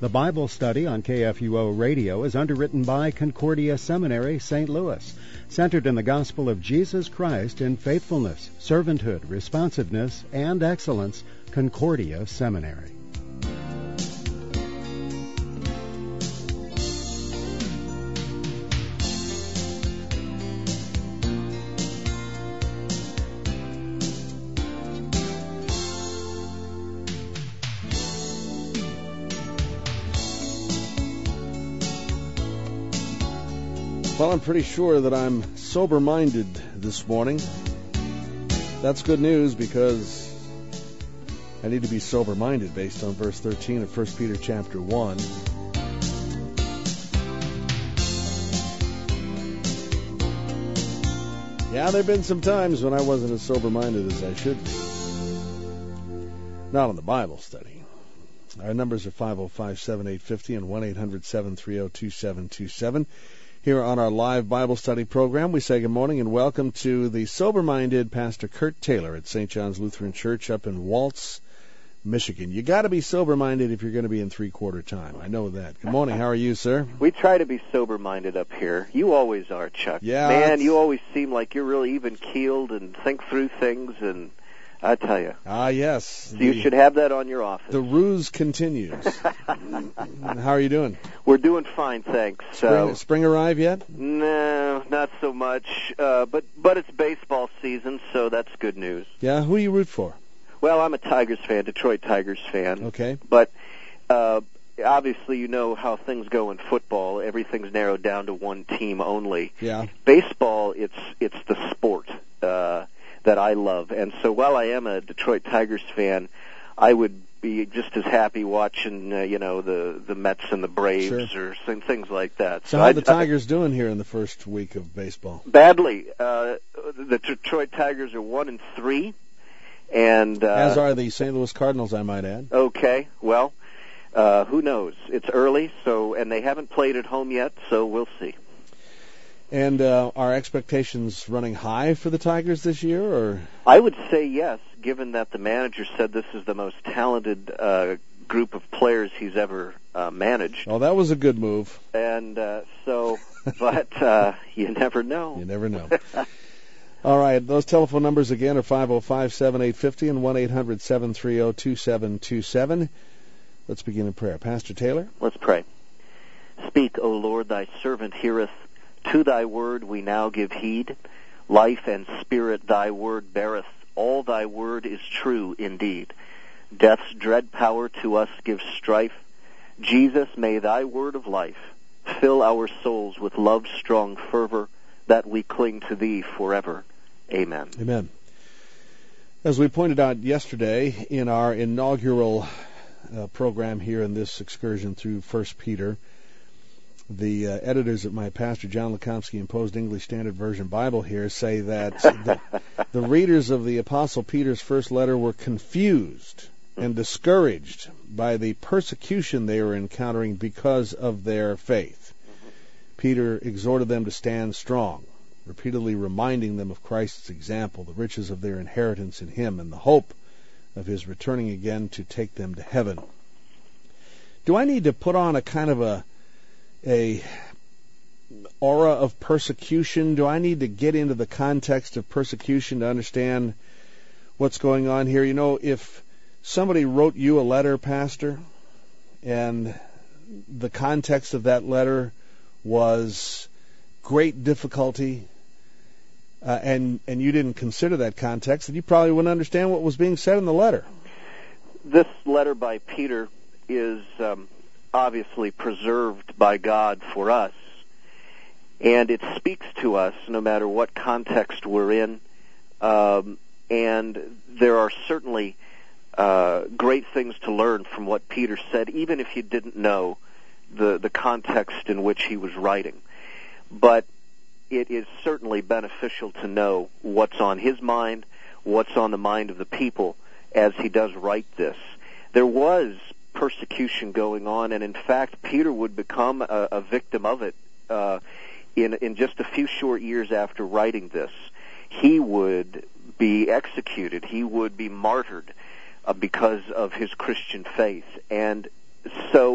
The Bible study on KFUO Radio is underwritten by Concordia Seminary, St. Louis, centered in the gospel of Jesus Christ in faithfulness, servanthood, responsiveness, and excellence. Concordia Seminary. Well, I'm pretty sure that I'm sober-minded this morning. That's good news because I need to be sober-minded based on verse 13 of 1 Peter chapter 1. Yeah, there have been some times when I wasn't as sober-minded as I should be. Not on the Bible study. Our numbers are 505-7850 and 1-800-730-2727. Here on our live Bible study program, we say good morning and welcome to the sober-minded Pastor Kurt Taylor at St. John's Lutheran Church up in Waltz, Michigan. You got to be sober-minded if you're going to be in three-quarter time. I know that. Good morning. How are you, sir? We try to be sober-minded up here. You always are, Chuck. Yeah. Man, you always seem like you're really even-keeled and think through things, and I tell you. Ah, yes. You should have that on your office. The ruse continues. How are you doing? We're doing fine, thanks. Spring arrived yet? No, not so much. But it's baseball season, so that's good news. Yeah, who do you root for? Well, I'm a Tigers fan, Detroit Tigers fan. Okay. But obviously you know how things go in football. Everything's narrowed down to one team only. Yeah. Baseball, it's the sport that I love. And so while I am a Detroit Tigers fan, I would be just as happy watching, the Mets and the Braves, sure, or things like that. So how are the Tigers doing here in the first week of baseball? Badly. The Detroit Tigers are 1-3, and as are the St. Louis Cardinals, I might add. Okay, well, who knows? It's early, and they haven't played at home yet, so we'll see. And are expectations running high for the Tigers this year, or? I would say yes, given that the manager said this is the most talented group of players he's ever managed. Oh, that was a good move. And but you never know. You never know. All right, those telephone numbers again are 505-7850 and 1-800-730-2727. Let's begin in prayer. Pastor Taylor? Let's pray. Speak, O Lord, thy servant heareth. To thy word we now give heed. Life and spirit thy word beareth. All thy word is true indeed. Death's dread power to us gives strife. Jesus, may thy word of life fill our souls with love's strong fervor, that we cling to thee forever. Amen. Amen. As we pointed out yesterday in our inaugural program here in this excursion through 1 Peter, the editors of my Pastor John Lekomsky Imposed English Standard Version Bible here say that the readers of the Apostle Peter's first letter were confused and discouraged by the persecution they were encountering because of their faith. Peter exhorted them to stand strong, repeatedly reminding them of Christ's example, the riches of their inheritance in Him, and the hope of His returning again to take them to heaven. Do I need to put on a kind of a aura of persecution? Do I need to get into the context of persecution to understand what's going on here? You know, if somebody wrote you a letter, Pastor, and the context of that letter was great difficulty, and you didn't consider that context, then you probably wouldn't understand what was being said in the letter. This letter by Peter is obviously preserved by God for us, and it speaks to us no matter what context we're in, and there are certainly great things to learn from what Peter said, even if you didn't know the context in which he was writing. But it is certainly beneficial to know what's on his mind, what's on the mind of the people as he does write this. There was persecution going on, and in fact, Peter would become a victim of it in just a few short years after writing this. He would be executed. He would be martyred because of his Christian faith. And so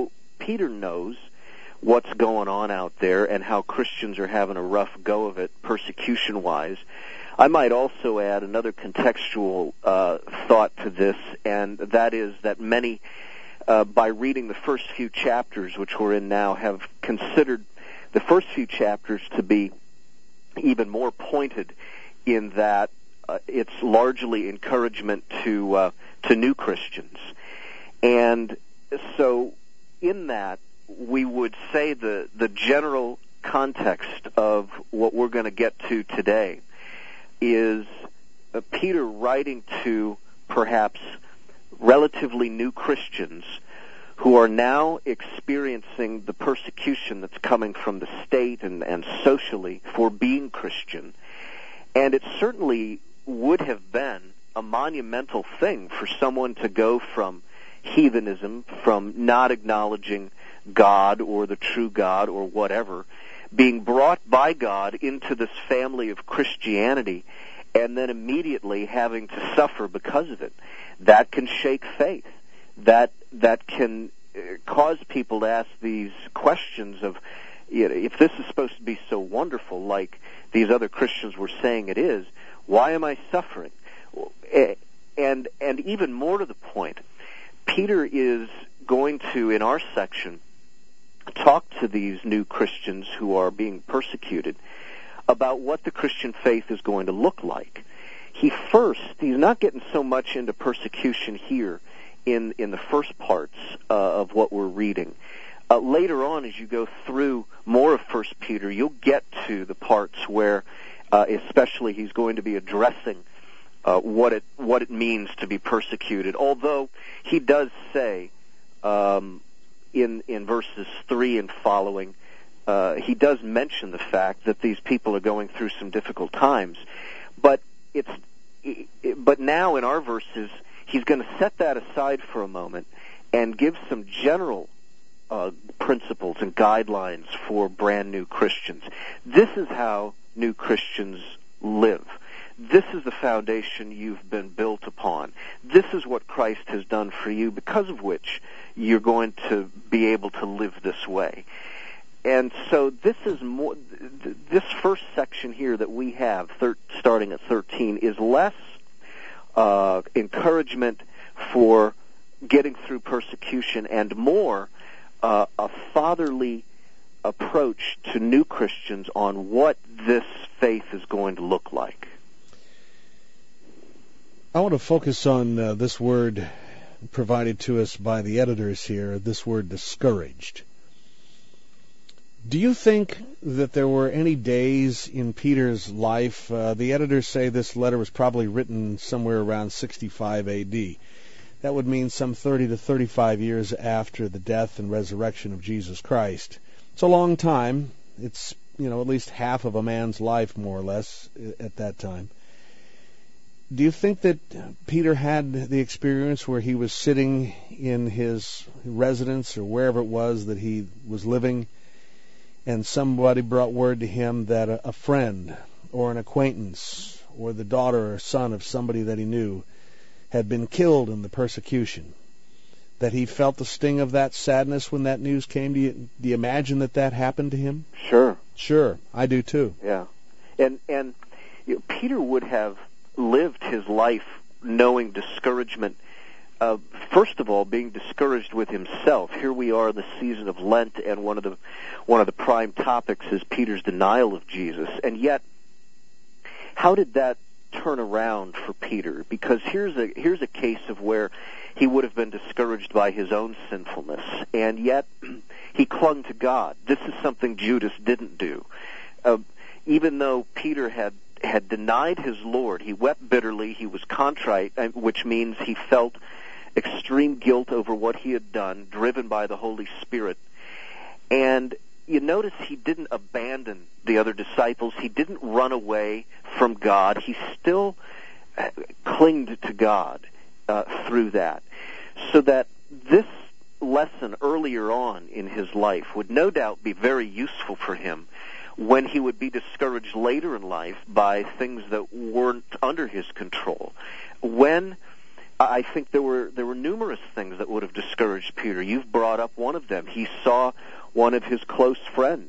Peter knows what's going on out there and how Christians are having a rough go of it persecution-wise. I might also add another contextual thought to this, and that is that many, by reading the first few chapters, which we're in now, have considered the first few chapters to be even more pointed in that it's largely encouragement to new Christians. And so in that, we would say the general context of what we're going to get to today is Peter writing to perhaps relatively new Christians who are now experiencing the persecution that's coming from the state and socially for being Christian. And it certainly would have been a monumental thing for someone to go from heathenism, from not acknowledging God or the true God or whatever, being brought by God into this family of Christianity and then immediately having to suffer because of it. That can shake faith. That can cause people to ask these questions of, if this is supposed to be so wonderful like these other Christians were saying it is, why am I suffering? And even more to the point, Peter is going to, in our section, talk to these new Christians who are being persecuted about what the Christian faith is going to look like. He's not getting so much into persecution here in the first parts of what we're reading. Later on, as you go through more of 1 Peter, you'll get to the parts where especially he's going to be addressing what it means to be persecuted. Although he does say in verses 3 and following, he does mention the fact that these people are going through some difficult times. But now in our verses, he's going to set that aside for a moment and give some general principles and guidelines for brand new Christians. This is how new Christians live. This is the foundation you've been built upon. This is what Christ has done for you, because of which you're going to be able to live this way. And so this first section here that we have, starting at 13, is less encouragement for getting through persecution and more a fatherly approach to new Christians on what this faith is going to look like. I want to focus on this word provided to us by the editors here, this word discouraged. Do you think that there were any days in Peter's life, the editors say this letter was probably written somewhere around 65 A.D., that would mean some 30 to 35 years after the death and resurrection of Jesus Christ. It's a long time. It's, at least half of a man's life, more or less, at that time. Do you think that Peter had the experience where he was sitting in his residence or wherever it was that he was living, and somebody brought word to him that a friend or an acquaintance or the daughter or son of somebody that he knew had been killed in the persecution, that he felt the sting of that sadness when that news came to you? Do you imagine that happened to him? Sure, I do too. Yeah, and Peter would have lived his life knowing discouragement. First of all, being discouraged with himself. Here we are in the season of Lent, and one of the prime topics is Peter's denial of Jesus. And yet, how did that turn around for Peter? Because here's a case of where he would have been discouraged by his own sinfulness, and yet he clung to God. This is something Judas didn't do. Even though Peter had denied his Lord, he wept bitterly, he was contrite, which means he felt extreme guilt over what he had done, driven by the Holy Spirit. And you notice he didn't abandon the other disciples. He didn't run away from God. He still clinged to God through that. So that this lesson earlier on in his life would no doubt be very useful for him when he would be discouraged later in life by things that weren't under his control. When I think there were numerous things that would have discouraged Peter. You've brought up one of them. He saw one of his close friends,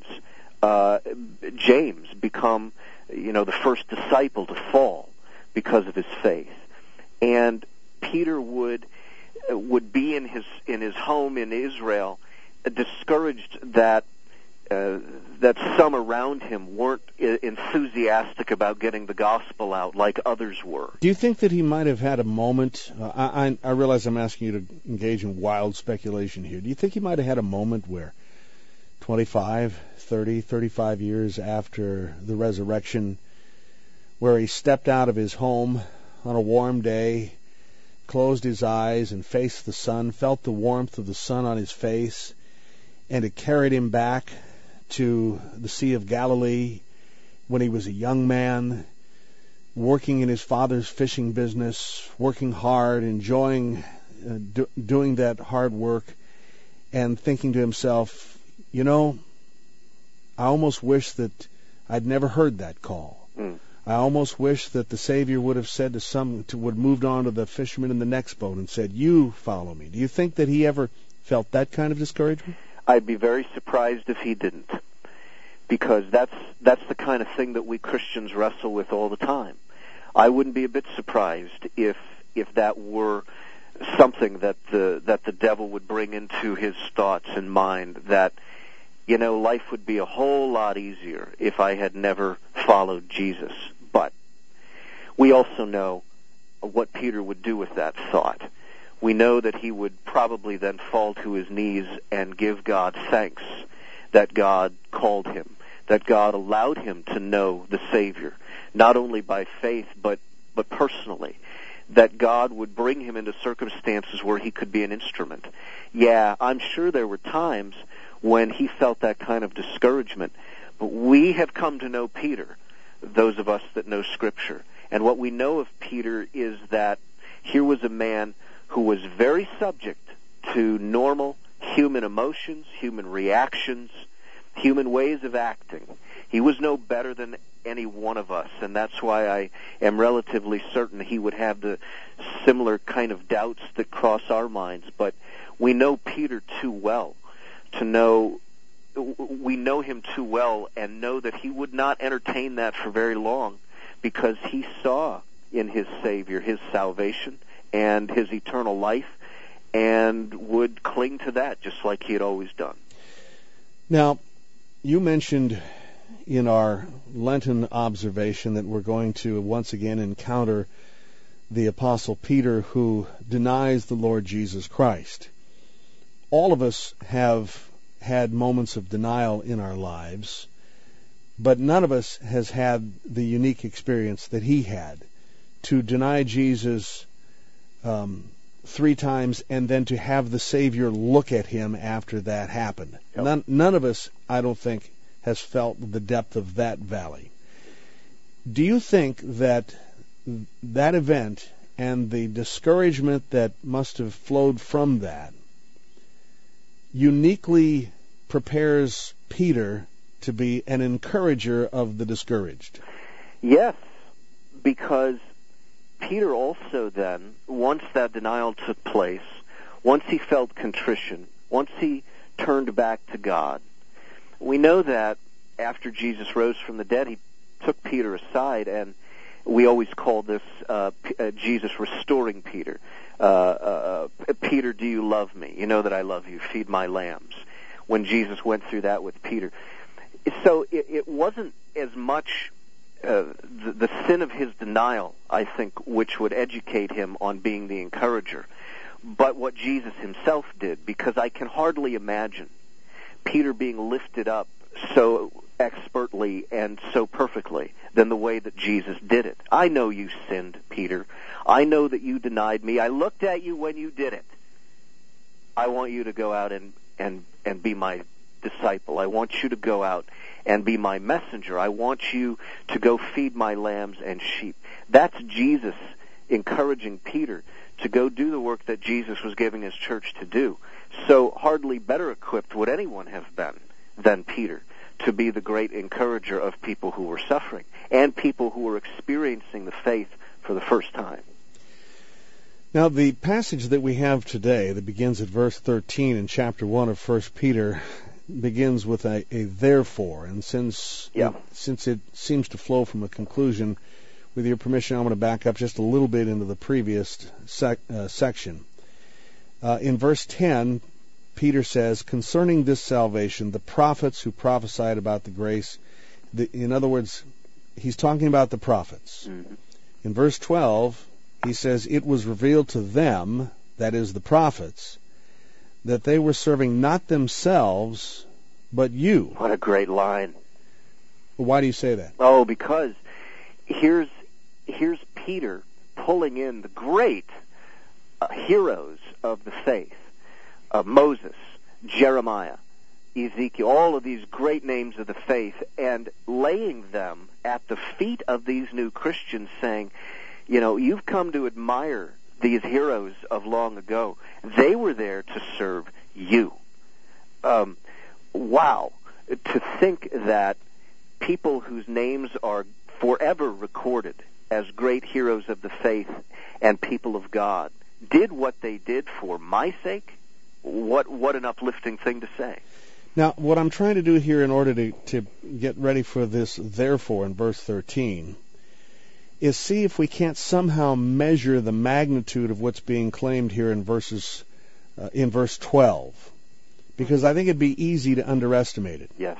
James, become, the first disciple to fall because of his faith. And Peter would be in his home in Israel, discouraged that some around him weren't enthusiastic about getting the gospel out like others were. Do you think that he might have had a moment? I realize I'm asking you to engage in wild speculation here. Do you think he might have had a moment where 25, 30, 35 years after the resurrection, where he stepped out of his home on a warm day, closed his eyes and faced the sun, felt the warmth of the sun on his face, and it carried him back to the Sea of Galilee when he was a young man, working in his father's fishing business, working hard, enjoying doing that hard work, and thinking to himself, I almost wish that I'd never heard that call. I almost wish that the Savior would have said would moved on to the fisherman in the next boat and said, "You follow me." Do you think that he ever felt that kind of discouragement? I'd be very surprised if he didn't, because that's the kind of thing that we Christians wrestle with all the time. I wouldn't be a bit surprised if that were something that the devil would bring into his thoughts and mind, that life would be a whole lot easier if I had never followed Jesus. But we also know what Peter would do with that thought. We know that he would probably then fall to his knees and give God thanks that God called him, that God allowed him to know the Savior, not only by faith but personally, that God would bring him into circumstances where he could be an instrument. Yeah, I'm sure there were times when he felt that kind of discouragement, but we have come to know Peter, those of us that know Scripture. And what we know of Peter is that here was a man who was very subject to normal human emotions, human reactions, human ways of acting. He was no better than any one of us, and that's why I am relatively certain he would have the similar kind of doubts that cross our minds. But we know Peter too well to know, we know him too well and know that he would not entertain that for very long, because he saw in his Savior his salvation and his eternal life, and would cling to that just like he had always done. Now, you mentioned in our Lenten observation that we're going to once again encounter the Apostle Peter, who denies the Lord Jesus Christ. All of us have had moments of denial in our lives, but none of us has had the unique experience that he had, to deny Jesus 3 times and then to have the Savior look at him after that happened. Yep. None of us, I don't think, has felt the depth of that valley. Do you think that that event and the discouragement that must have flowed from that uniquely prepares Peter to be an encourager of the discouraged? Yes, because Peter also then, once that denial took place, once he felt contrition, once he turned back to God, we know that after Jesus rose from the dead, he took Peter aside, and we always call this Jesus restoring Peter. Peter, do you love me? You know that I love you. Feed my lambs. When Jesus went through that with Peter. So it wasn't as much the sin of his denial, I think, which would educate him on being the encourager, but what Jesus himself did, because I can hardly imagine Peter being lifted up so expertly and so perfectly than the way that Jesus did it. I know you sinned, Peter. I know that you denied me. I looked at you when you did it. I want you to go out and be my disciple. I want you to go out and be my messenger. I want you to go feed my lambs and sheep. That's Jesus encouraging Peter to go do the work that Jesus was giving his church to do. So hardly better equipped would anyone have been than Peter to be the great encourager of people who were suffering and people who were experiencing the faith for the first time. Now, the passage that we have today that begins at verse 13 in chapter 1 of 1 Peter begins with a therefore. And since it seems to flow from a conclusion, with your permission, I'm going to back up just a little bit into the previous section. In verse 10, Peter says, concerning this salvation, the prophets who prophesied about the grace, in other words, he's talking about the prophets. Mm-hmm. In verse 12, he says, it was revealed to them, that is the prophets, that they were serving not themselves, but you. What a great line. Well, why do you say that? Oh, because here's Peter pulling in the great heroes of the faith, Moses, Jeremiah, Ezekiel, all of these great names of the faith, and laying them at the feet of these new Christians, saying, you know, you've come to admire these heroes of long ago. They were there to serve you. Wow. To think that people whose names are forever recorded as great heroes of the faith and people of God did what they did for my sake, what an uplifting thing to say. Now, what I'm trying to do here in order to get ready for this therefore in verse 13 is see if we can't somehow measure the magnitude of what's being claimed here in verse 12. Because I think it'd be easy to underestimate it. Yes.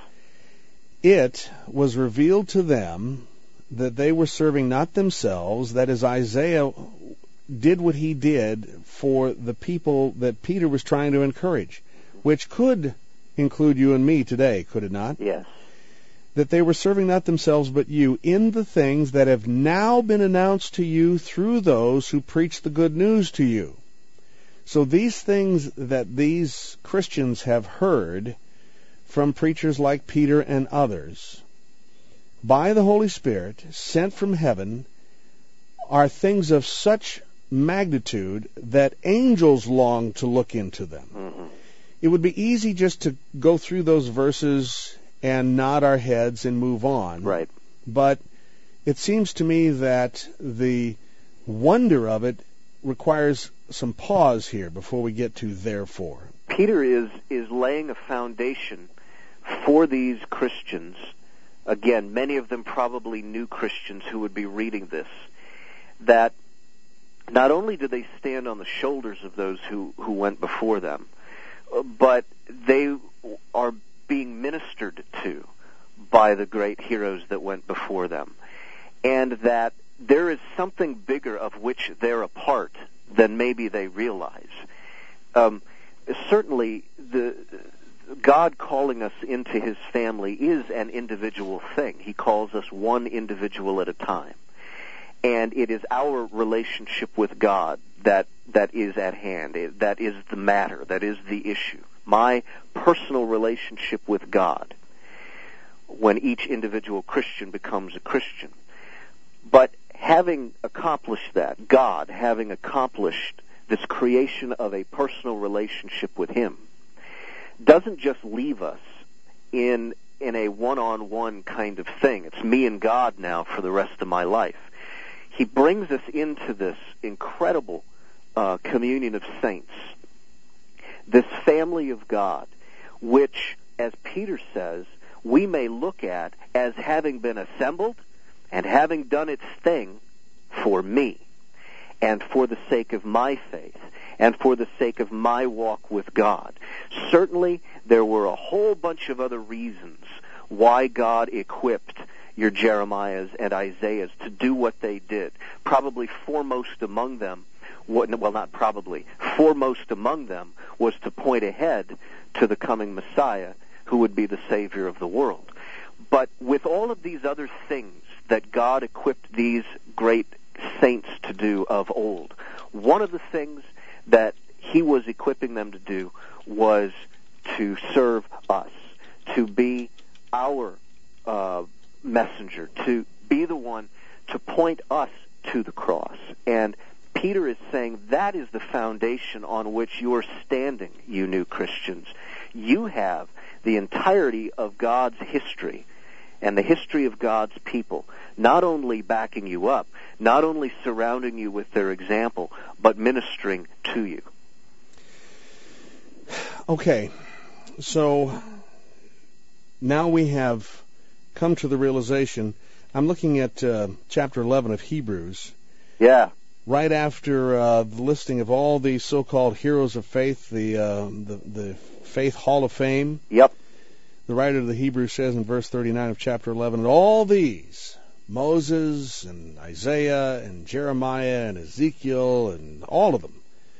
It was revealed to them that they were serving not themselves, that is, Isaiah did what he did for the people that Peter was trying to encourage, which could include you and me today, could it not? Yes. That they were serving not themselves but you in the things that have now been announced to you through those who preach the good news to you. So these things that these Christians have heard from preachers like Peter and others, by the Holy Spirit, sent from heaven, are things of such magnitude that angels long to look into them. Mm-hmm. It would be easy just to go through those verses and nod our heads and move on. Right. But it seems to me that the wonder of it requires some pause here before we get to therefore. Peter is laying a foundation for these Christians. Again, many of them probably new Christians who would be reading this, that not only do they stand on the shoulders of those who went before them, but they are being ministered to by the great heroes that went before them, and that there is something bigger of which they're a part than maybe they realize. Certainly, God calling us into His family is an individual thing. He calls us one individual at a time. And it is our relationship with God that is at hand, that is the matter, that is the issue. My personal relationship with God when each individual Christian becomes a Christian. But having accomplished that, God having accomplished this creation of a personal relationship with Him, doesn't just leave us in a one-on-one kind of thing. It's me and God now for the rest of my life. He brings us into this incredible communion of saints, this family of God, which, as Peter says, we may look at as having been assembled and having done its thing for me and for the sake of my faith and for the sake of my walk with God. Certainly, there were a whole bunch of other reasons why God equipped your Jeremiahs and Isaiahs to do what they did. Probably foremost among them, foremost among them was to point ahead to the coming Messiah who would be the Savior of the world. But with all of these other things that God equipped these great saints to do of old, one of the things that He was equipping them to do was to serve us, to be our messenger, to be the one to point us to the cross. And Peter is saying that is the foundation on which you're standing, you new Christians. You have the entirety of God's history and the history of God's people, not only backing you up, not only surrounding you with their example, but ministering to you. Okay, so now we have come to the realization. I'm looking at chapter 11 of Hebrews. Yeah. Right after the listing of all the so-called heroes of faith, the Faith Hall of Fame. Yep. The writer of the Hebrews says in verse 39 of chapter 11, and all these, Moses and Isaiah and Jeremiah and Ezekiel and all of them,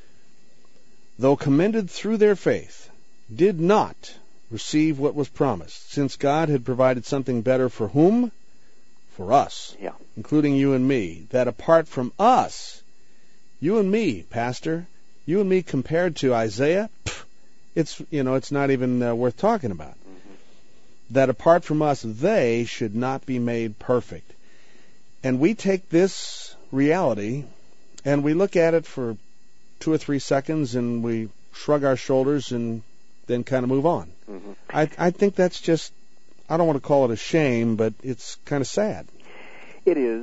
though commended through their faith, did not receive what was promised, since God had provided something better for whom? For us, yeah, including you and me, that apart from us, you and me, Pastor, you and me compared to Isaiah, it's not even worth talking about. Mm-hmm. That apart from us, they should not be made perfect. And we take this reality and we look at it for 2 or 3 seconds and we shrug our shoulders and then kind of move on. Mm-hmm. I think that's just, I don't want to call it a shame, but it's kind of sad. It is.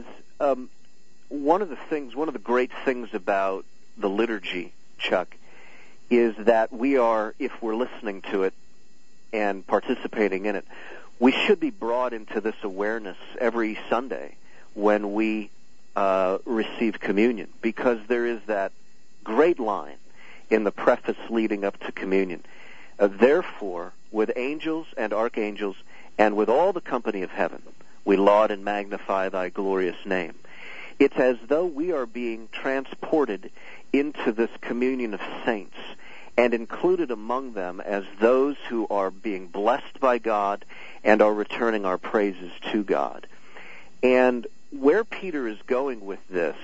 One of the great things about the liturgy, Chuck, is that we are, if we're listening to it and participating in it, we should be brought into this awareness every Sunday when we receive communion, because there is that great line in the preface leading up to communion. Therefore, with angels and archangels, and with all the company of heaven, we laud and magnify thy glorious name. It's as though we are being transported into this communion of saints and included among them as those who are being blessed by God and are returning our praises to God. And where Peter is going with this,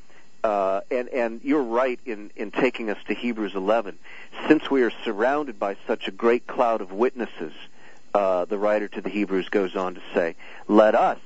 and you're right in taking us to Hebrews 11, since we are surrounded by such a great cloud of witnesses, the writer to the Hebrews goes on to say, let us,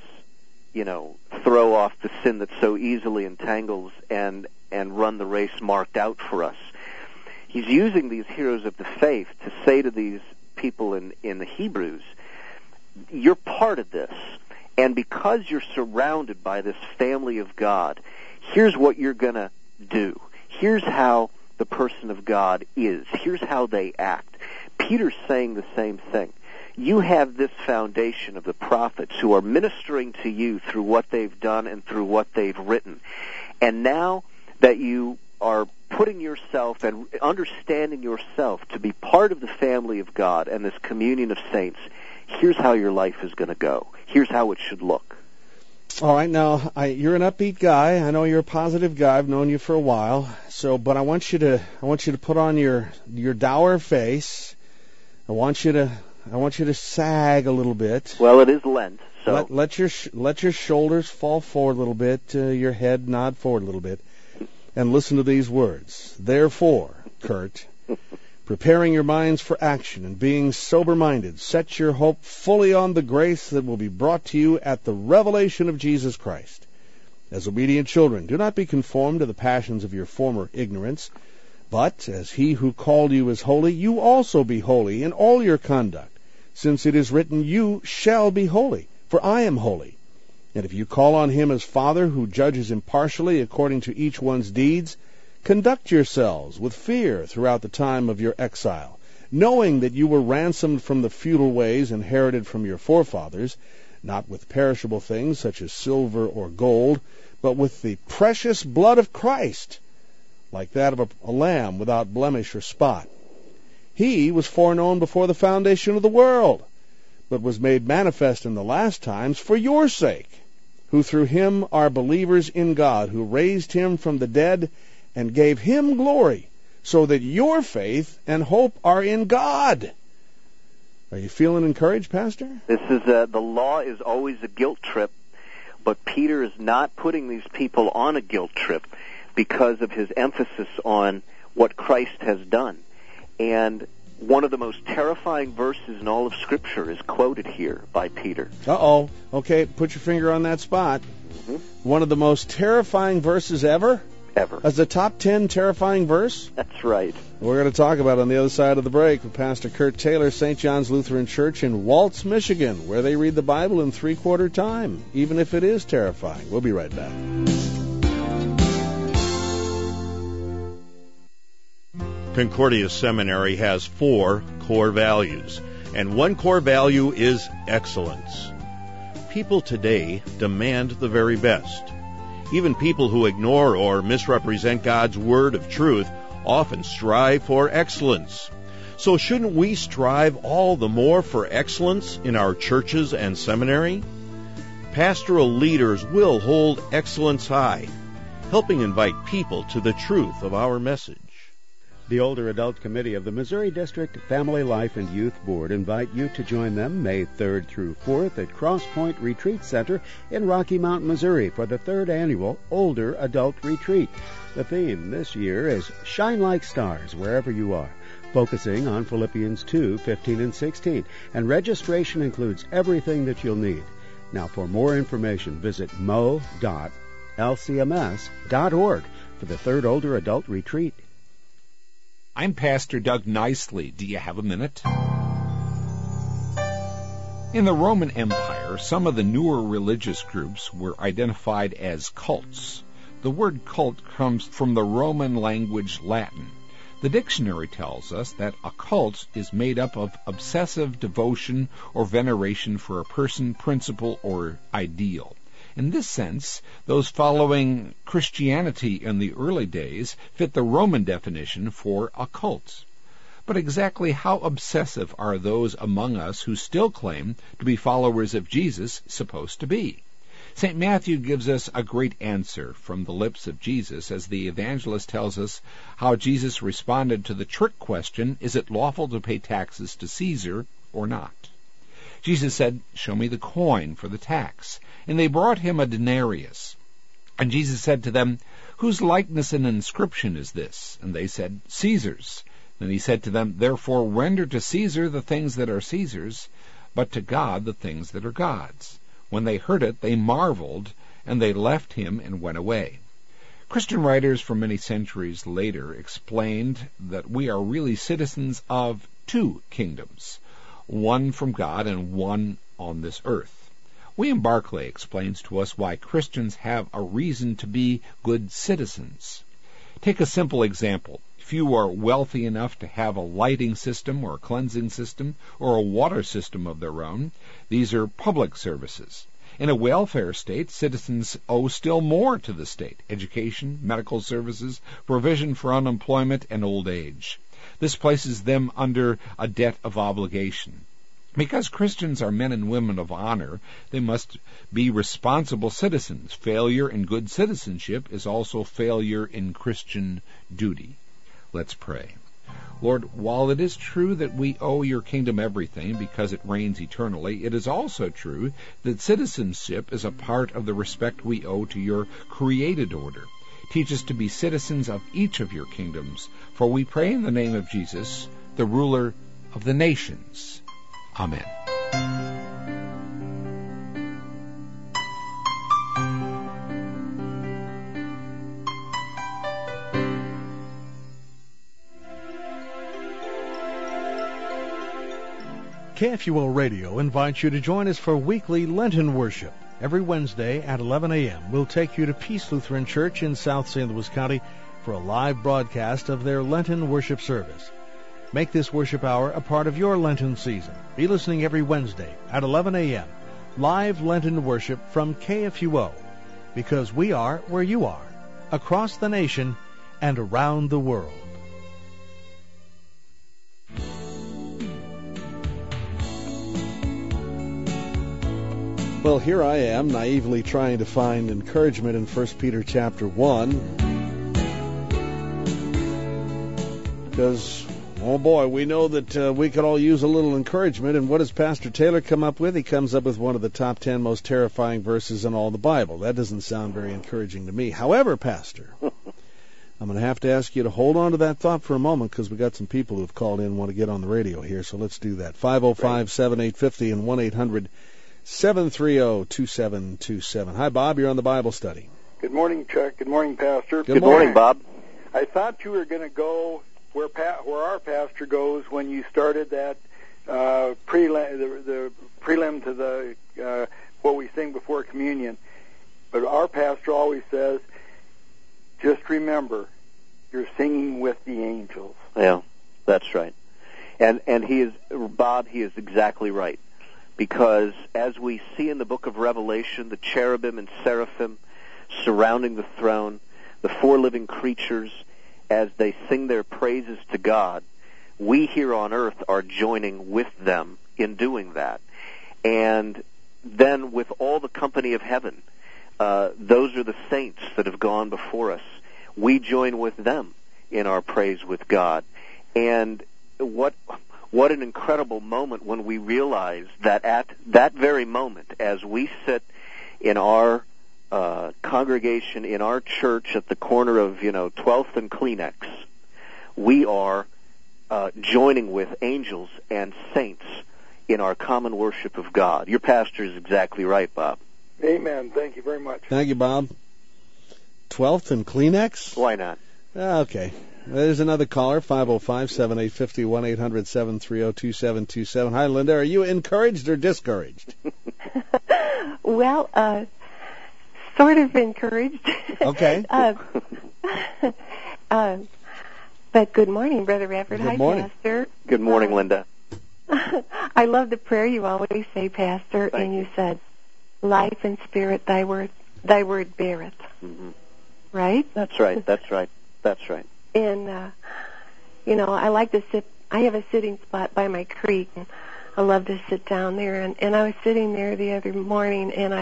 throw off the sin that so easily entangles and run the race marked out for us. He's using these heroes of the faith to say to these people in the Hebrews, you're part of this, and because you're surrounded by this family of God, here's what you're going to do. Here's how the person of God is. Here's how they act. Peter's saying the same thing. You have this foundation of the prophets who are ministering to you through what they've done and through what they've written. And now that you are putting yourself and understanding yourself to be part of the family of God and this communion of saints, here's how your life is going to go. Here's how it should look. All right, now, you're an upbeat guy. I know you're a positive guy. I've known you for a while. But I want you to put on your dour face. I want you to sag a little bit. Well, it is Lent, so let your shoulders fall forward a little bit, your head nod forward a little bit, and listen to these words. Therefore, Kurt, preparing your minds for action and being sober-minded, set your hope fully on the grace that will be brought to you at the revelation of Jesus Christ. As obedient children, do not be conformed to the passions of your former ignorance, but as he who called you is holy, you also be holy in all your conduct, since it is written, you shall be holy, for I am holy. And if you call on him as Father, who judges impartially according to each one's deeds, conduct yourselves with fear throughout the time of your exile, knowing that you were ransomed from the futile ways inherited from your forefathers, not with perishable things such as silver or gold, but with the precious blood of Christ, like that of a lamb without blemish or spot. He was foreknown before the foundation of the world, but was made manifest in the last times for your sake, who through him are believers in God, who raised him from the dead and gave him glory, so that your faith and hope are in God. Are you feeling encouraged, Pastor? This is the law is always a guilt trip, but Peter is not putting these people on a guilt trip because of his emphasis on what Christ has done. And one of the most terrifying verses in all of Scripture is quoted here by Peter. Uh-oh. Okay, put your finger on that spot. Mm-hmm. One of the most terrifying verses ever? ever. That's the top 10 terrifying verse? That's right. We're going to talk about it on the other side of the break with Pastor Kurt Taylor, St. John's Lutheran Church in Waltz, Michigan, where they read the Bible in three-quarter time, even if it is terrifying. We'll be right back. Concordia Seminary has 4 core values, and one core value is excellence. People today demand the very best. Even people who ignore or misrepresent God's word of truth often strive for excellence. So shouldn't we strive all the more for excellence in our churches and seminary? Pastoral leaders will hold excellence high, helping invite people to the truth of our message. The Older Adult Committee of the Missouri District Family Life and Youth Board invite you to join them May 3rd through 4th at Cross Point Retreat Center in Rocky Mount, Missouri for the 3rd annual Older Adult Retreat. The theme this year is Shine Like Stars Wherever You Are, focusing on Philippians 2:15 and 16, and registration includes everything that you'll need. Now, for more information, visit mo.lcms.org for the 3rd Older Adult Retreat. I'm Pastor Doug Nicely. Do you have a minute? In the Roman Empire, some of the newer religious groups were identified as cults. The word cult comes from the Roman language Latin. The dictionary tells us that a cult is made up of obsessive devotion or veneration for a person, principle, or ideal. In this sense, those following Christianity in the early days fit the Roman definition for a cult. But exactly how obsessive are those among us who still claim to be followers of Jesus supposed to be? St. Matthew gives us a great answer from the lips of Jesus as the evangelist tells us how Jesus responded to the trick question, is it lawful to pay taxes to Caesar or not? Jesus said, show me the coin for the tax. And they brought him a denarius. And Jesus said to them, whose likeness and inscription is this? And they said, Caesar's. Then he said to them, therefore render to Caesar the things that are Caesar's, but to God the things that are God's. When they heard it, they marveled, and they left him and went away. Christian writers from many centuries later explained that we are really citizens of 2 kingdoms, one from God and one on this earth. William Barclay explains to us why Christians have a reason to be good citizens. Take a simple example. If you are wealthy enough to have a lighting system or a cleansing system or a water system of their own, these are public services. In a welfare state, citizens owe still more to the state: education, medical services, provision for unemployment and old age. This places them under a debt of obligation. Because Christians are men and women of honor, they must be responsible citizens. Failure in good citizenship is also failure in Christian duty. Let's pray. Lord, while it is true that we owe your kingdom everything because it reigns eternally, it is also true that citizenship is a part of the respect we owe to your created order. Teach us to be citizens of each of your kingdoms, for we pray in the name of Jesus, the ruler of the nations. Amen. KFUO Radio invites you to join us for weekly Lenten worship. Every Wednesday at 11 a.m., we'll take you to Peace Lutheran Church in South St. Louis County for a live broadcast of their Lenten worship service. Make this worship hour a part of your Lenten season. Be listening every Wednesday at 11 a.m. Live Lenten worship from KFUO, because we are where you are, across the nation and around the world. Well, here I am, naively trying to find encouragement in 1 Peter chapter 1. Because, oh boy, we know that we could all use a little encouragement. And what does Pastor Taylor come up with? He comes up with one of the top 10 most terrifying verses in all the Bible. That doesn't sound very encouraging to me. However, Pastor, I'm going to have to ask you to hold on to that thought for a moment, because we got some people who have called in and want to get on the radio here. So let's do that. 505-7850 and 1-800-730-2727. Hi, Bob. You're on the Bible study. Good morning, Chuck. Good morning, Pastor. Good morning, Bob. I thought you were going to go where our pastor goes when you started that prelim, the prelim to the what we sing before communion. But our pastor always says, just remember, you're singing with the angels. Yeah, that's right. And he is, Bob, he is exactly right. Because as we see in the book of Revelation, the cherubim and seraphim surrounding the throne, the four living creatures, as they sing their praises to God, we here on earth are joining with them in doing that. And then with all the company of heaven, those are the saints that have gone before us. We join with them in our praise with God. And what an incredible moment when we realize that at that very moment, as we sit in our congregation, in our church at the corner of, 12th and Kleenex, we are joining with angels and saints in our common worship of God. Your pastor is exactly right, Bob. Amen. Thank you very much. Thank you, Bob. 12th and Kleenex? Why not? Okay. There's another caller, 505-7850, 1-800-730-2727. Hi, Linda. Are you encouraged or discouraged? Well, sort of encouraged. Okay. But good morning, Brother Radford. Good Hi, morning. Pastor. Good morning, Linda. I love the prayer you always say, Pastor, Thank and you. you said, life and spirit thy word beareth. Mm-hmm. Right? That's right. That's right. That's right. And, I like to sit, I have a sitting spot by my creek, and I love to sit down there. And I was sitting there the other morning, and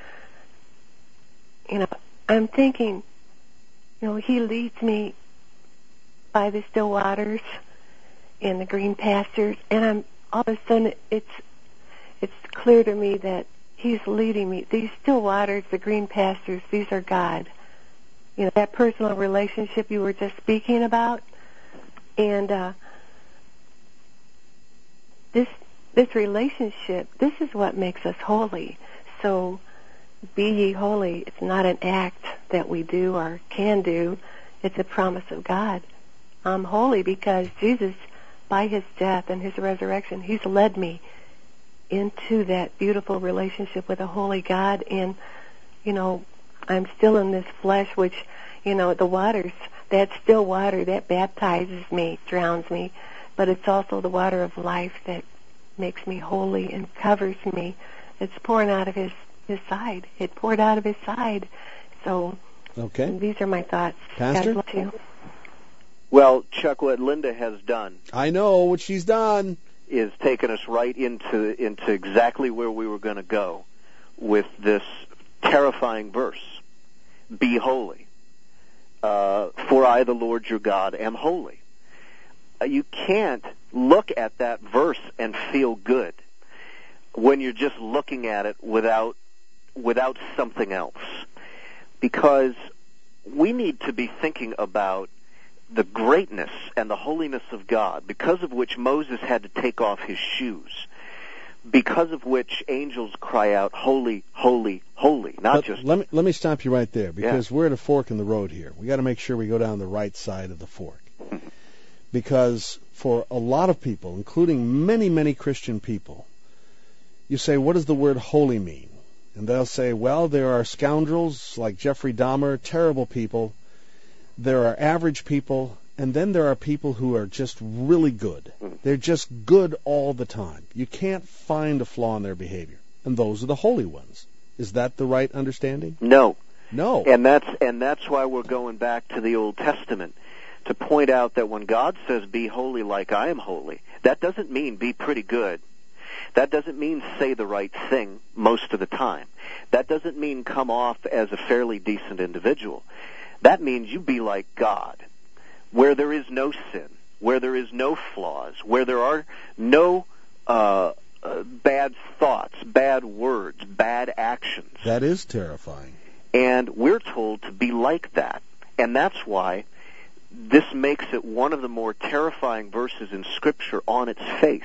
I'm thinking, he leads me by the still waters and the green pastures, and all of a sudden it's clear to me that he's leading me. These still waters, the green pastures, these are God. That personal relationship you were just speaking about, and this relationship, this is what makes us holy. So be ye holy. It's not an act that we do or can do. It's a promise of God. I'm holy because Jesus, by his death and his resurrection, he's led me into that beautiful relationship with a holy God. And, I'm still in this flesh, which, the waters, that still water, that baptizes me, drowns me. But it's also the water of life that makes me holy and covers me. It's pouring out of his side. It poured out of his side. So Okay. these are my thoughts. Pastor? God bless you. Well, Chuck, what Linda has done I know what she's done. is taken us right into exactly where we were going to go with this terrifying verse. Be holy, for I, the Lord your God, am holy. You can't look at that verse and feel good when you're just looking at it without something else. Because we need to be thinking about the greatness and the holiness of God, because of which Moses had to take off his shoes, because of which angels cry out, holy, holy, holy. Let me stop you right there, because we're at a fork in the road here. We got to make sure we go down the right side of the fork. Because for a lot of people, including many, many Christian people, you say, what does the word holy mean? And they'll say, well, there are scoundrels like Jeffrey Dahmer, terrible people. There are average people, and then there are people who are just really good. They're just good all the time. You can't find a flaw in their behavior. And those are the holy ones. Is that the right understanding? No. No. And that's why we're going back to the Old Testament, to point out that when God says, be holy like I am holy, that doesn't mean be pretty good. That doesn't mean say the right thing most of the time. That doesn't mean come off as a fairly decent individual. That means you be like God, where there is no sin, where there is no flaws, where there are no bad thoughts, bad words, bad actions. That is terrifying. And we're told to be like that. And that's why this makes it one of the more terrifying verses in Scripture on its face.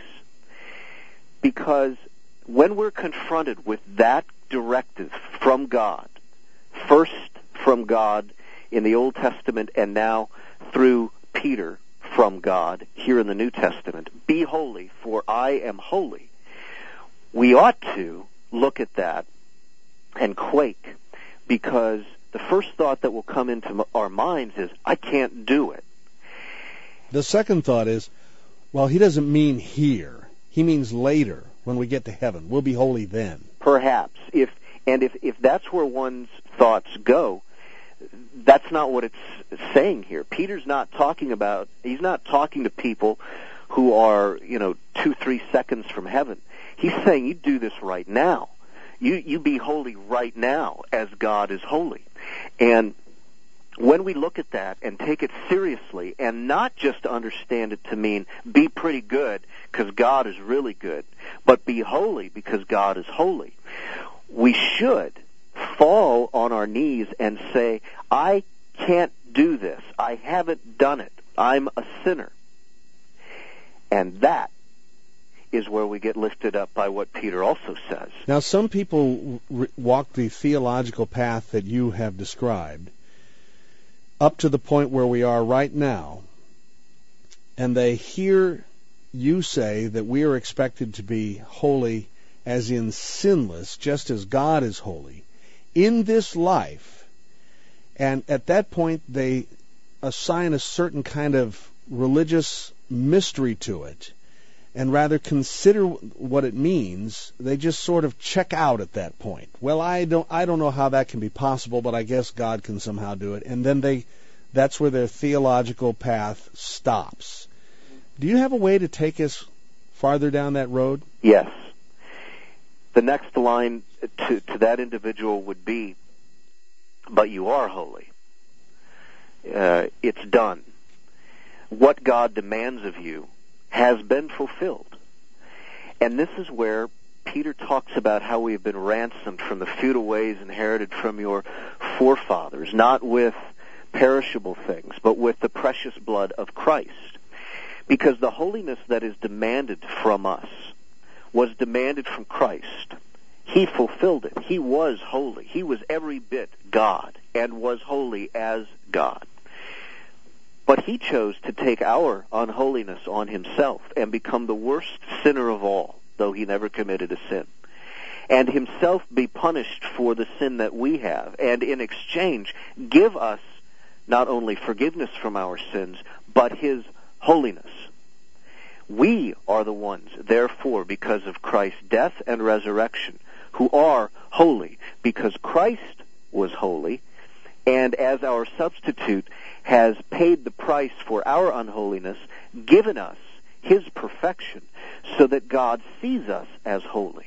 Because when we're confronted with that directive from God, first from God in the Old Testament, and now through Peter from God here in the New Testament. Be holy, for I am holy. We ought to look at that and quake, because the first thought that will come into our minds is, I can't do it. The second thought is, well, he doesn't mean here. He means later, when we get to heaven. We'll be holy then. Perhaps. If that's where one's thoughts go, that's not what it's saying here. Peter's not talking about, he's not talking to people who are, 2-3 seconds from heaven. He's saying, you do this right now. You be holy right now as God is holy. And when we look at that and take it seriously, and not just understand it to mean be pretty good because God is really good, but be holy because God is holy, we should fall on our knees and say, I can't do this. I haven't done it. I'm a sinner. And that is where we get lifted up by what Peter also says. Now, some people walk the theological path that you have described up to the point where we are right now, and they hear you say that we are expected to be holy as in sinless, just as God is holy, in this life, and at that point they assign a certain kind of religious mystery to it, and rather consider what it means. They just sort of check out at that point. Well, I don't know how that can be possible, but I guess God can somehow do it. And then that's where their theological path stops. Do you have a way to take us farther down that road? Yes. The next line to that individual would be, but you are holy. It's done. What God demands of you has been fulfilled. And this is where Peter talks about how we have been ransomed from the futile ways inherited from your forefathers, not with perishable things, but with the precious blood of Christ. Because the holiness that is demanded from us was demanded from Christ. He fulfilled it. He was holy. He was every bit God and was holy as God. But he chose to take our unholiness on himself and become the worst sinner of all, though he never committed a sin, and himself be punished for the sin that we have, and in exchange give us not only forgiveness from our sins, but his holiness. We are the ones, therefore, because of Christ's death and resurrection, who are holy, because Christ was holy, and as our substitute has paid the price for our unholiness, given us his perfection, so that God sees us as holy.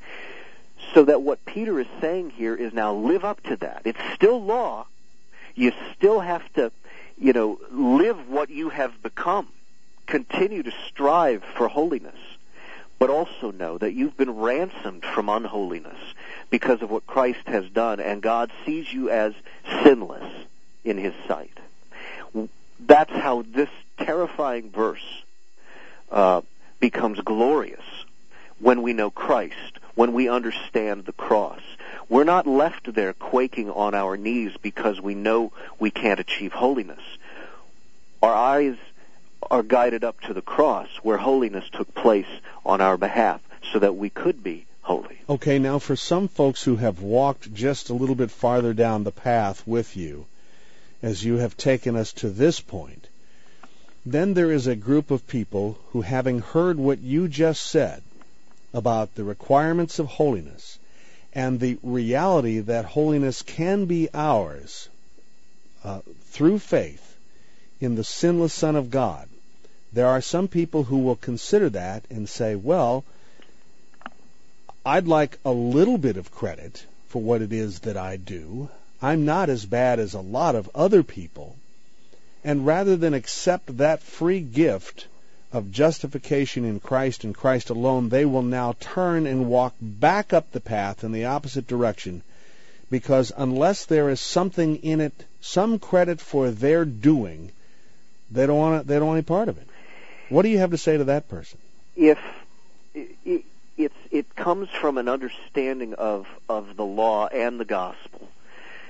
So that what Peter is saying here is, now live up to that. It's still law. You still have to, live what you have become. Continue to strive for holiness. But also know that you've been ransomed from unholiness because of what Christ has done, and God sees you as sinless in his sight. That's how this terrifying verse becomes glorious when we know Christ, when we understand the cross. We're not left there quaking on our knees because we know we can't achieve holiness. Our eyes are guided up to the cross where holiness took place on our behalf so that we could be holy. Okay, now for some folks who have walked just a little bit farther down the path with you, as you have taken us to this point, then there is a group of people who, having heard what you just said about the requirements of holiness and the reality that holiness can be ours through faith in the sinless Son of God, there are some people who will consider that and say, well, I'd like a little bit of credit for what it is that I do. I'm not as bad as a lot of other people. And rather than accept that free gift of justification in Christ and Christ alone, they will now turn and walk back up the path in the opposite direction, because unless there is something in it, some credit for their doing, they don't want any part of it. What do you have to say to that person? If it comes from an understanding of the law and the gospel,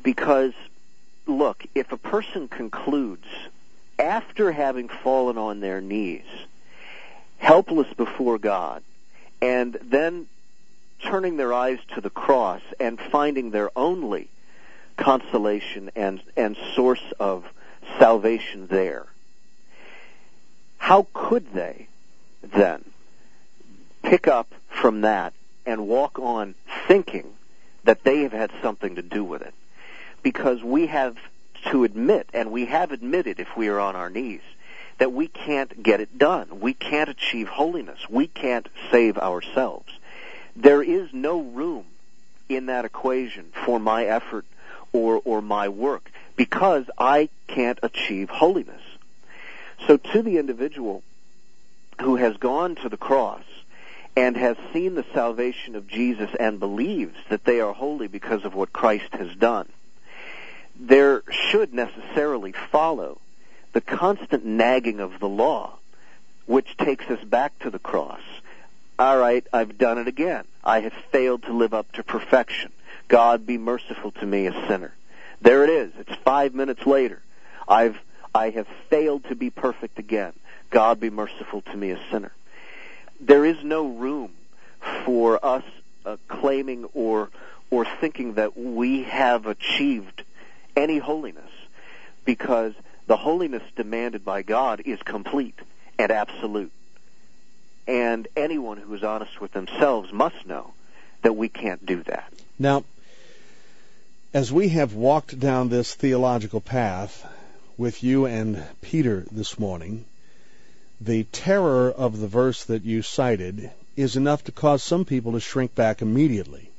Because, look, if a person concludes, after having fallen on their knees, helpless before God, and then turning their eyes to the cross and finding their only consolation and source of salvation there, how could they then pick up from that and walk on thinking that they have had something to do with it? Because we have to admit, and we have admitted if we are on our knees, that we can't get it done. We can't achieve holiness. We can't save ourselves. There is no room in that equation for my effort or my work, because I can't achieve holiness. So to the individual who has gone to the cross and has seen the salvation of Jesus and believes that they are holy because of what Christ has done, there should necessarily follow the constant nagging of the law, which takes us back to the cross. All right, I've done it again. I have failed to live up to perfection. God, be merciful to me, a sinner. There it is. It's 5 minutes later. I have failed to be perfect again. God, be merciful to me, a sinner. There is no room for us claiming or thinking that we have achieved any holiness, because the holiness demanded by God is complete and absolute. And anyone who is honest with themselves must know that we can't do that. Now, as we have walked down this theological path with you and Peter this morning, the terror of the verse that you cited is enough to cause some people to shrink back immediately.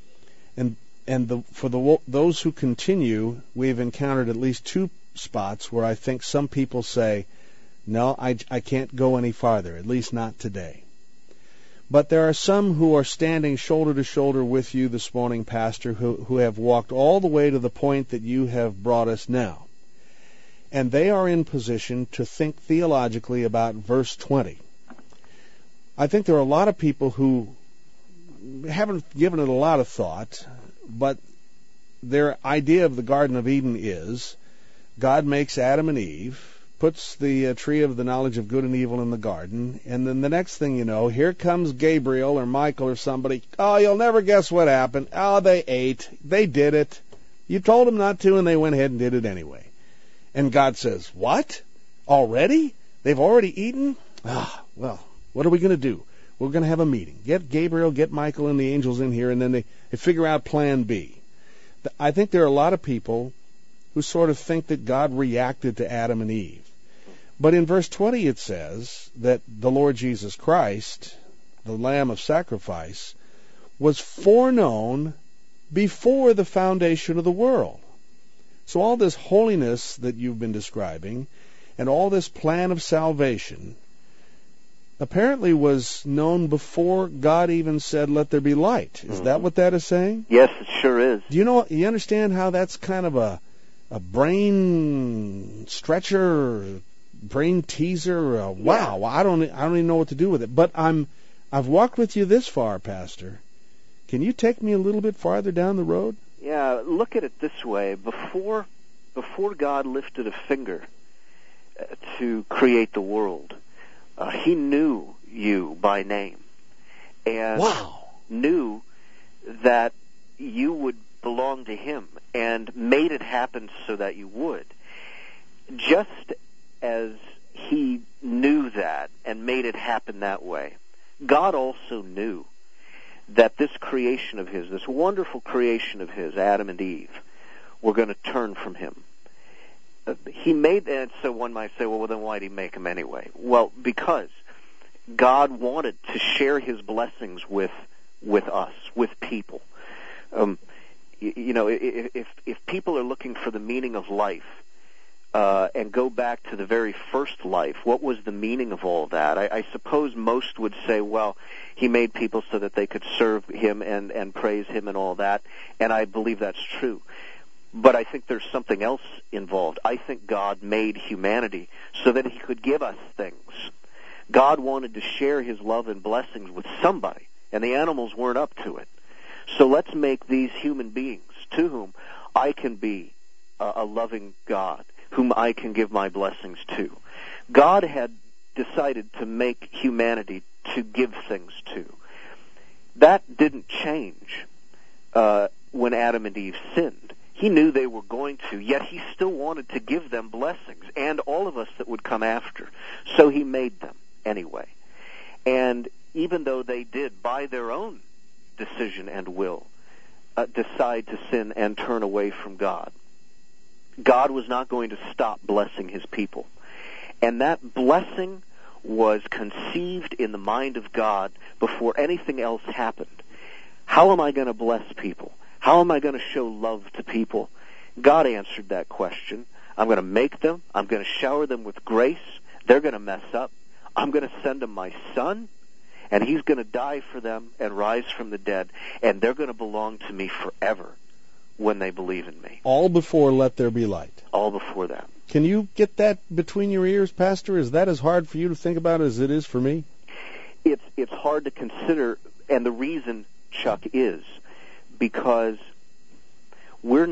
Those who continue, we've encountered at least two spots where I think some people say, no, I can't go any farther, at least not today. But there are some who are standing shoulder to shoulder with you this morning, Pastor, who have walked all the way to the point that you have brought us now. And they are in position to think theologically about verse 20. I think there are a lot of people who haven't given it a lot of thought, but their idea of the Garden of Eden is God makes Adam and Eve, puts the tree of the knowledge of good and evil in the garden, and then the next thing you know, here comes Gabriel or Michael or somebody. Oh, you'll never guess what happened. Oh, they ate. They did it. You told them not to, and they went ahead and did it anyway. And God says, what? Already? They've already eaten? Well, what are we going to do? We're going to have a meeting. Get Gabriel, get Michael and the angels in here, and then they figure out plan B. I think there are a lot of people who sort of think that God reacted to Adam and Eve. But in verse 20 it says that the Lord Jesus Christ, the Lamb of sacrifice, was foreknown before the foundation of the world. So all this holiness that you've been describing and all this plan of salvation apparently was known before God even said, let there be light. Is that what that is saying? Yes, it sure is. Do you understand how that's kind of a brain stretcher, brain teaser? Wow, yeah. I don't even know what to do with it. But I've walked with you this far, Pastor. Can you take me a little bit farther down the road? Yeah, look at it this way. Before God lifted a finger to create the world, He knew you by name and knew that you would belong to Him and made it happen so that you would. Just as He knew that and made it happen that way, God also knew that this creation of His, this wonderful creation of His, Adam and Eve, were going to turn from Him. He made that, so one might say, well, then why did He make them anyway? Well, because God wanted to share His blessings with us, with people. If people are looking for the meaning of life, and go back to the very first life, what was the meaning of all that? I suppose most would say, well, He made people so that they could serve Him and praise Him and all that, and I believe that's true. But I think there's something else involved. I think God made humanity so that He could give us things. God wanted to share His love and blessings with somebody, and the animals weren't up to it. So let's make these human beings to whom I can be a loving God whom I can give my blessings to. God had decided to make humanity to give things to. That didn't change when Adam and Eve sinned. He knew they were going to, yet he still wanted to give them blessings, and all of us that would come after. So he made them anyway. And even though they did, by their own decision and will, decide to sin and turn away from God, God was not going to stop blessing his people. And that blessing was conceived in the mind of God before anything else happened. How am I going to bless people? How am I going to show love to people? God answered that question. I'm going to make them. I'm going to shower them with grace. They're going to mess up. I'm going to send them my son, and he's going to die for them and rise from the dead, and they're going to belong to me forever when they believe in me. All before let there be light. All before that. Can you get that between your ears, Pastor? Is that as hard for you to think about as it is for me? It's hard to consider, and the reason, Chuck, is because we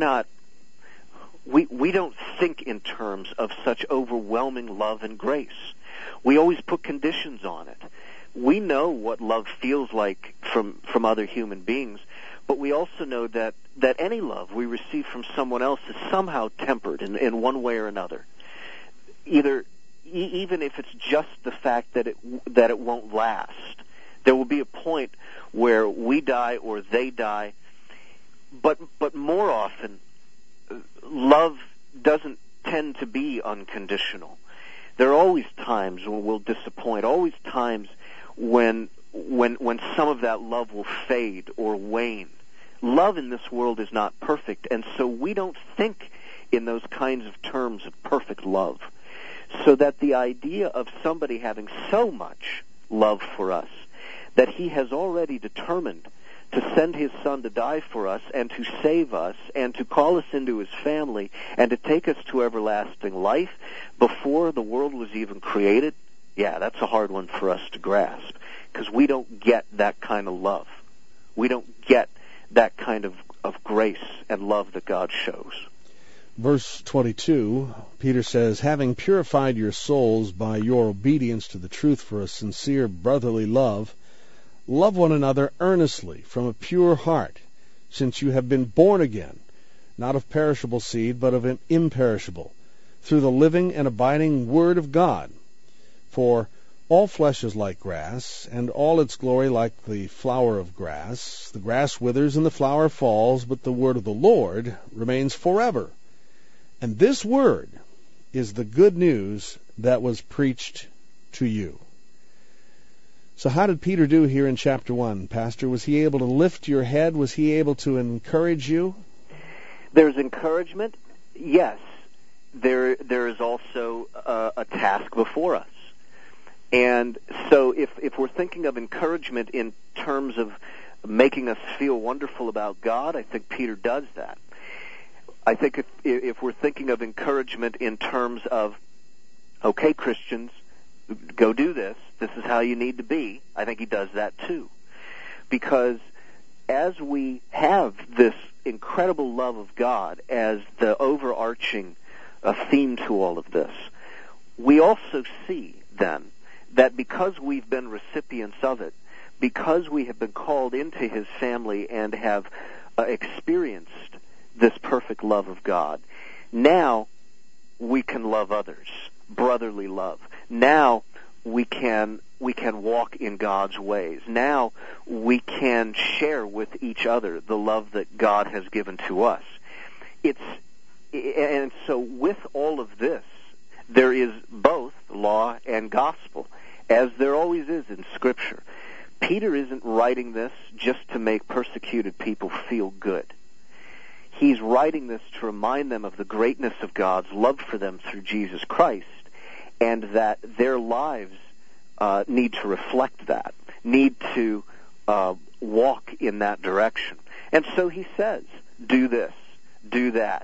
don't think in terms of such overwhelming love and grace. We always put conditions on it. We know what love feels like from other human beings, but we also know that any love we receive from someone else is somehow tempered in one way or another. Even if it's just the fact that it won't last. There will be a point where we die or they die, but more often, love doesn't tend to be unconditional. There are always times when we'll disappoint, always times when some of that love will fade or wane. Love in this world is not perfect, and so we don't think in those kinds of terms of perfect love. So that the idea of somebody having so much love for us that he has already determined to send his son to die for us and to save us and to call us into his family and to take us to everlasting life before the world was even created, yeah, that's a hard one for us to grasp because we don't get that kind of love. We don't get that kind of grace and love that God shows. Verse 22, Peter says, having purified your souls by your obedience to the truth for a sincere brotherly love, love one another earnestly from a pure heart, since you have been born again, not of perishable seed, but of an imperishable, through the living and abiding Word of God. For all flesh is like grass, and all its glory like the flower of grass. The grass withers and the flower falls, but the word of the Lord remains forever. And this word is the good news that was preached to you. So how did Peter do here in chapter 1, Pastor? Was he able to lift your head? Was he able to encourage you? There's encouragement, yes. There is also a task before us. And so if we're thinking of encouragement in terms of making us feel wonderful about God, I think Peter does that. I think if we're thinking of encouragement in terms of, okay, Christians, go do this, this is how you need to be, I think he does that too. Because as we have this incredible love of God as the overarching theme to all of this, we also see then that because we've been recipients of it, because we have been called into his family and have experienced this perfect love of God, now we can love others, brotherly love. Now we can walk in God's ways. Now we can share with each other the love that God has given to us. And so with all of this, there is both law and gospel, as there always is in Scripture. Peter isn't writing this just to make persecuted people feel good. He's writing this to remind them of the greatness of God's love for them through Jesus Christ, and that their lives need to reflect that, need to walk in that direction. And so he says, do this, do that,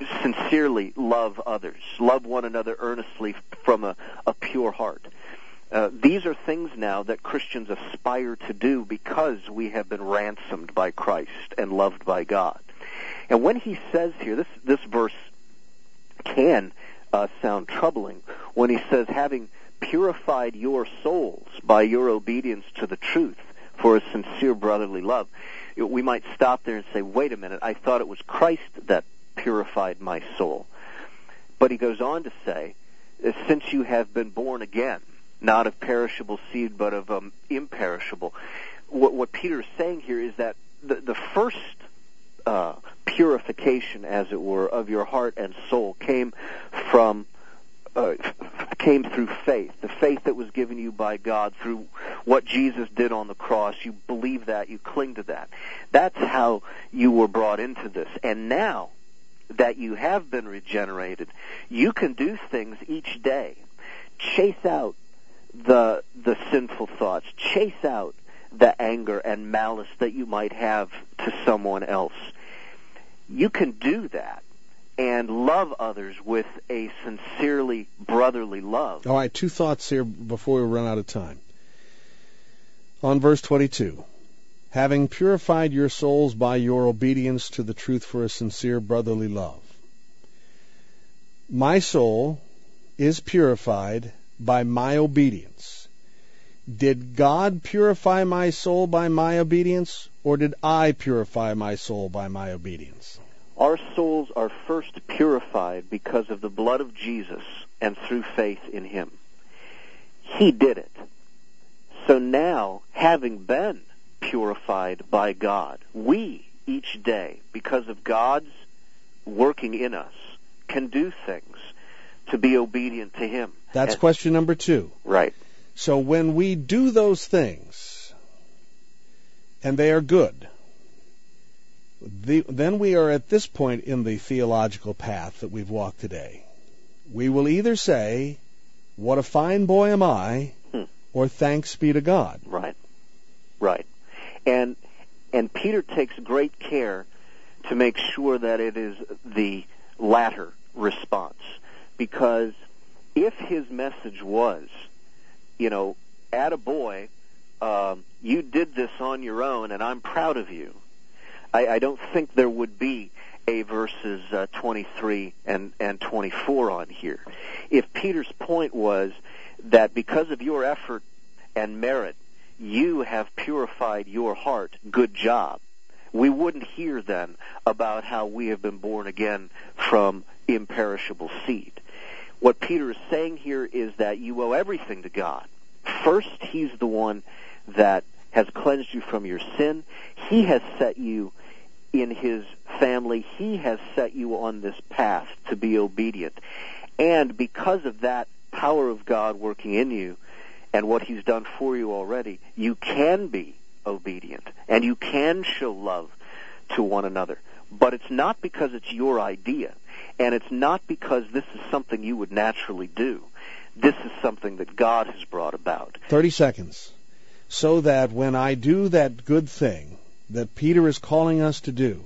sincerely love others, love one another earnestly from a pure heart. These are things now that Christians aspire to do because we have been ransomed by Christ and loved by God. And when he says here, this verse can sound troubling, when he says, having purified your souls by your obedience to the truth for a sincere brotherly love, we might stop there and say, wait a minute, I thought it was Christ that purified my soul. But he goes on to say, since you have been born again, not of perishable seed, but of imperishable. What Peter is saying here is that the first purification, as it were, of your heart and soul came through faith, the faith that was given you by God through what Jesus did on the cross. You believe that, you cling to that. That's how you were brought into this. And now that you have been regenerated, you can do things each day. Chase out the sinful thoughts. Chase out the anger and malice that you might have to someone else. You can do that and love others with a sincerely brotherly love. All right, two thoughts here before we run out of time. On verse 22, having purified your souls by your obedience to the truth for a sincere brotherly love. My soul is purified by my obedience. Did God purify my soul by my obedience, or did I purify my soul by my obedience? Our souls are first purified because of the blood of Jesus and through faith in him. He did it. So now, having been purified by God, we each day, because of God's working in us, can do things to be obedient to him. That's question number 2. Right. So when we do those things, and they are good, then we are at this point in the theological path that we've walked today. We will either say, what a fine boy am I, or thanks be to God. Right. Right. And Peter takes great care to make sure that it is the latter response. Because if his message was, attaboy, you did this on your own and I'm proud of you, I don't think there would be a verses 23 and 24 on here. If Peter's point was that because of your effort and merit, you have purified your heart, good job, we wouldn't hear then about how we have been born again from imperishable seed. What Peter is saying here is that you owe everything to God. First, he's the one that has cleansed you from your sin. He has set you in his family. He has set you on this path to be obedient. And because of that power of God working in you and what he's done for you already, you can be obedient and you can show love to one another. But it's not because it's your idea, and it's not because this is something you would naturally do. This is something that God has brought about. 30 seconds. So that when I do that good thing that Peter is calling us to do,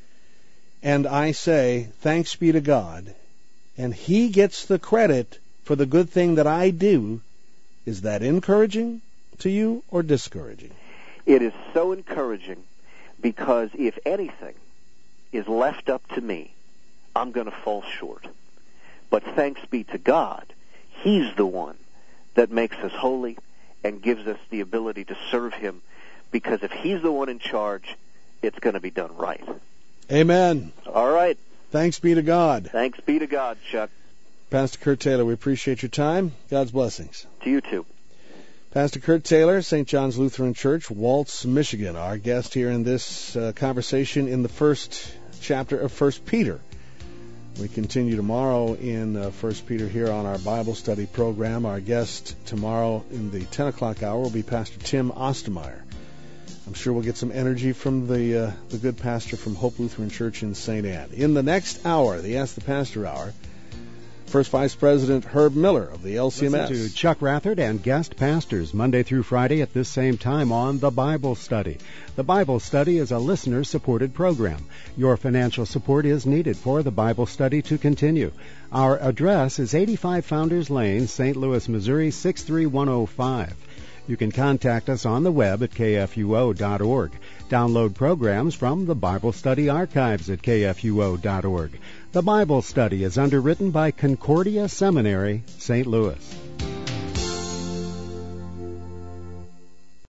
and I say, thanks be to God, and he gets the credit for the good thing that I do, is that encouraging to you or discouraging? It is so encouraging because if anything is left up to me, I'm going to fall short. But thanks be to God, he's the one that makes us holy and gives us the ability to serve him, because if he's the one in charge, it's going to be done right. Amen. All right. Thanks be to God. Thanks be to God, Chuck. Pastor Kurt Taylor, we appreciate your time. God's blessings. To you too. Pastor Kurt Taylor, St. John's Lutheran Church, Waltz, Michigan, our guest here in this conversation in the first chapter of 1 Peter. We continue tomorrow in 1 Peter here on our Bible study program. Our guest tomorrow in the 10 o'clock hour will be Pastor Tim Ostermeyer. I'm sure we'll get some energy from the good pastor from Hope Lutheran Church in St. Anne. In the next hour, the Ask the Pastor hour, First Vice President Herb Miller of the LCMS. Listen to Chuck Rathert and guest pastors Monday through Friday at this same time on The Bible Study. The Bible Study is a listener-supported program. Your financial support is needed for the Bible Study to continue. Our address is 85 Founders Lane, St. Louis, Missouri 63105. You can contact us on the web at kfuo.org. Download programs from the Bible Study archives at kfuo.org. The Bible Study is underwritten by Concordia Seminary, St. Louis.